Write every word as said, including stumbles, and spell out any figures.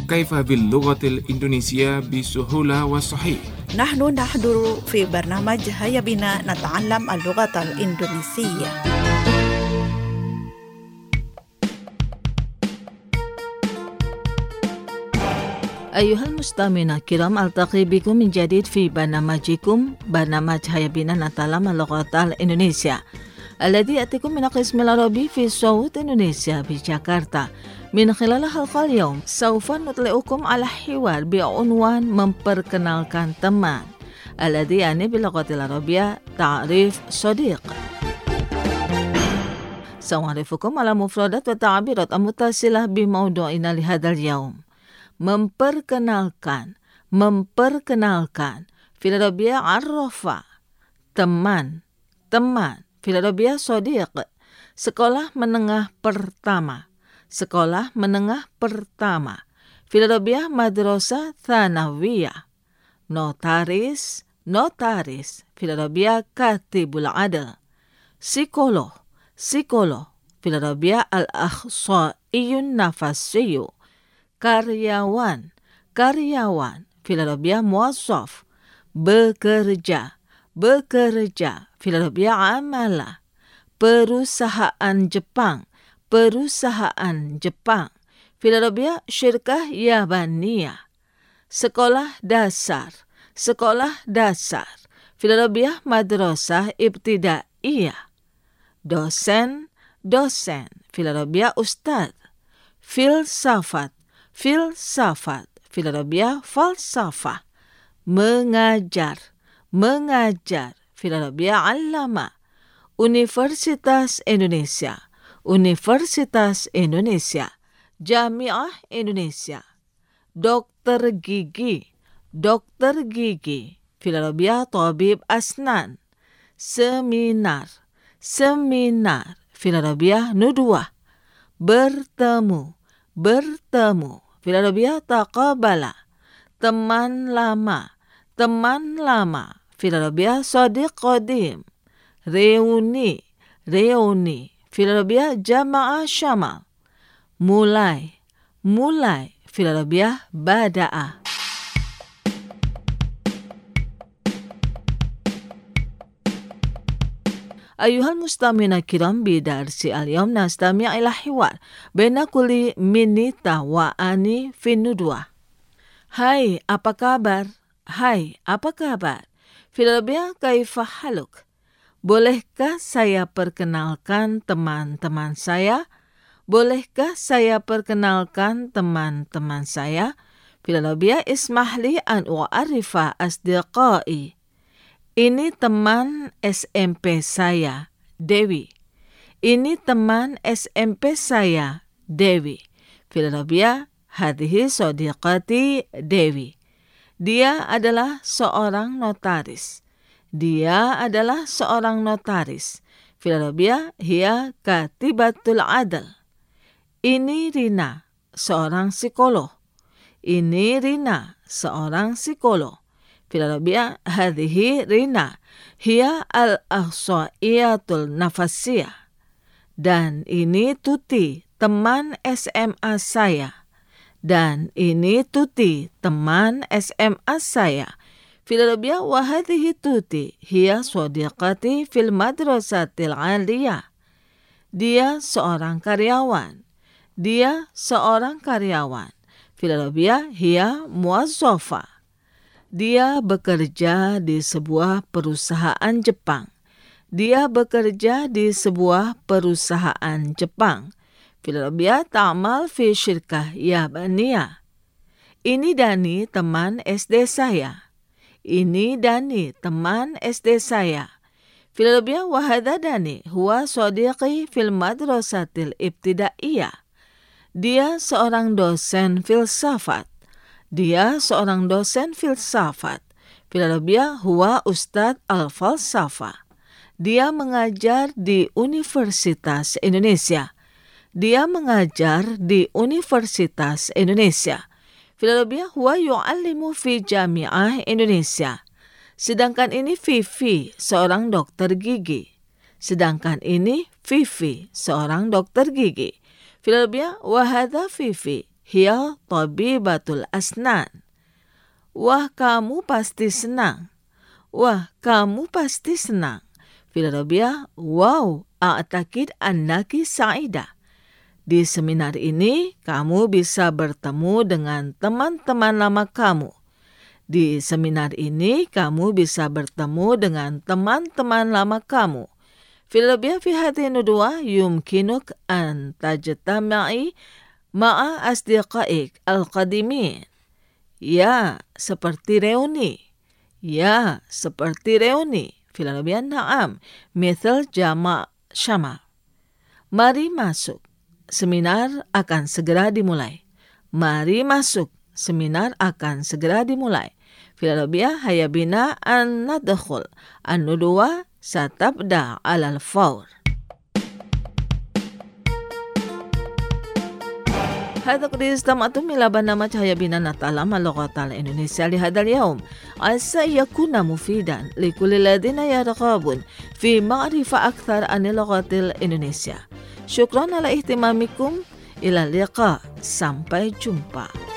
كيف باللغة الإندونيسية بسهولة وصحيح. نحن نحضر في برنامج هيا بنا نتعلم اللغة الإندونيسية. أيها المستمعون الكرام، ألتقي بكم من جديد في برنامجكم برنامج هيا بنا نتعلم اللغة الإندونيسية الذي يأتيكم من القسم العربي في صوت إندونيسيا بجاكرتا. من خلال حلقة اليوم سوف نطلعكم على حوار بعنوان memperkenalkan teman الذي يعني باللغة العربية تعريف صديق. سأعرفكم على مفردات وتعبيرات المتصلة بموضوعنا لهذا اليوم. Memperkenalkan, memperkenalkan. Fil Arabia arrafa, teman, teman. Fil Arabia sodiq, sekolah menengah pertama, sekolah menengah pertama. Fil Arabia madrasah thanawiyah, notaris, notaris. Fil Arabia katibul adl, psikolog, psikolog. Fil Arabia al-akhsa'iyun nafasiyyu, karyawan, karyawan. Fil Arabia muwazzaf, bekerja, bekerja. Fil Arabia amala, perusahaan Jepang, perusahaan Jepang. Fil Arabia syirkah yabaniyah, sekolah dasar, sekolah dasar. Fil Arabia madrasah ibtidaiyah, dosen, dosen. Fil Arabia ustadz, filsafat, filsafat. Fil Arabia falsafah, mengajar, mengajar. Fil Arabia allama, Universitas Indonesia, Universitas Indonesia. Jamiah Indonesia, dokter gigi, dokter gigi. Fil Arabia tabib asnan, seminar, seminar. Fil Arabia nudwah, bertemu, bertemu. Fil Arabia taqabala, teman lama, teman lama. Fil Arabia sadiq qadim, reuni, reuni. Fil Arabia jama'a syamal, mulai, mulai. Fil Arabia bada'a. أيها المستمعون الكرام، بدرس اليوم نستمع إلى حوار بين كل منita وأني في الندوة. Hai, apa kabar? Hai, apa kabar? Fil Arabia kaifa haluk? Bolehkah saya perkenalkan teman-teman saya? Bolehkah saya perkenalkan teman-teman saya? Fil Arabia ismahli an u'arifa asdiqai. Ini teman S M P saya, Dewi. Ini teman S M P saya, Dewi. Fil Arabia hadhihi sadiqati Dewi. Dia adalah seorang notaris. Dia adalah seorang notaris. Fil Arabia hiya katibatul adl. Ini Rina, seorang psikolog. Ini Rina, seorang psikolog. Fil Arabia hadhihi Rina hiya al-akhsaiyatul nafasiyah. Dan ini Tuti, teman S M A saya. Dan ini Tuti, teman S M A saya. Fil Arabia wa hadhihi Tuti hiya sadiqati fil madrasatil aliyah. Dia seorang karyawan. Dia seorang karyawan. Fil Arabia hiya muwazzafah. Dia bekerja di sebuah perusahaan Jepang. Dia bekerja di sebuah perusahaan Jepang. Fil Arabia ta'mal fi syirkah yabaniyah. Ini Dani, teman S D saya. Ini Dani, teman S D saya. Fil Arabia wa hadha Dani huwa sadiqi fil madrasatil ibtidaiyah. Dia seorang dosen filsafat. Dia seorang dosen filsafat. Fil Arabia huwa ustadz al-falsafah. Dia mengajar di Universitas Indonesia. Dia mengajar di Universitas Indonesia. Fil Arabia huwa yu'allimu fi Jamiah Indonesia. Sedangkan ini Vivi, seorang dokter gigi. Sedangkan ini Vivi, seorang dokter gigi. Fil Arabia wa hadha Vivi hiya tabibatul asnan. Wah, kamu pasti senang. Wah, kamu pasti senang. Fil Arabiyah, wow, a'takid annaki sa'idah. Di seminar ini, kamu bisa bertemu dengan teman-teman lama kamu. Di seminar ini, kamu bisa bertemu dengan teman-teman lama kamu. Fil Arabiyah fi hadhihi nudwa yumkinuk an tajtama'i ma'a asdiqaik al-qadimin. Ya, seperti reuni. Ya, seperti reuni. Fil Arabiyah na'am, mithal jama' syama. Mari masuk. Seminar akan segera dimulai. Mari masuk. Seminar akan segera dimulai. Fil Arabiyah hayya bina an nadkhul. An-nudwa satabda 'alal fawr. هذا قد استمعتم إلى برنامج هيا بنا نتعلم اللغة الإنجليزية لهذا اليوم. عسى يكون مفيدا لكل الذين يرغبون في معرفة أكثر عن اللغة الإنجليزية. شكرا على اهتمامكم. إلى اللقاء. Sampai jumpa.